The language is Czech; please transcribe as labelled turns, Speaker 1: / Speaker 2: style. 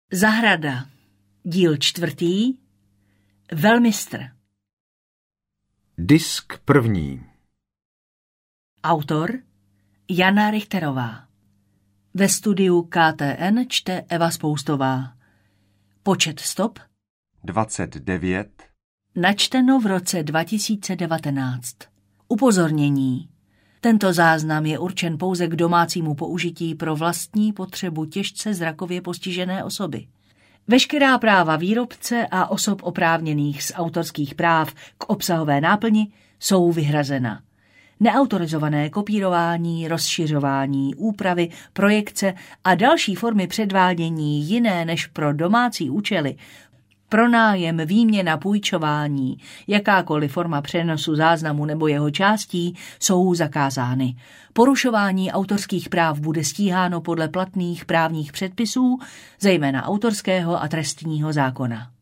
Speaker 1: Zahrada, díl 4. Velmistr.
Speaker 2: Disk 1.
Speaker 1: Autor Jana Richterová. Ve studiu KTN čte Eva Spoustová. Počet stop
Speaker 2: 29.
Speaker 1: Načteno v roce 2019. Upozornění. Tento záznam je určen pouze k domácímu použití pro vlastní potřebu těžce zrakově postižené osoby. Veškerá práva výrobce a osob oprávněných z autorských práv k obsahové náplni jsou vyhrazena. Neautorizované kopírování, rozšiřování, úpravy, projekce a další formy předvádění jiné než pro domácí účely, pronájem, výměna, půjčování, jakákoliv forma přenosu záznamu nebo jeho částí jsou zakázány. Porušování autorských práv bude stíháno podle platných právních předpisů, zejména autorského a trestního zákona.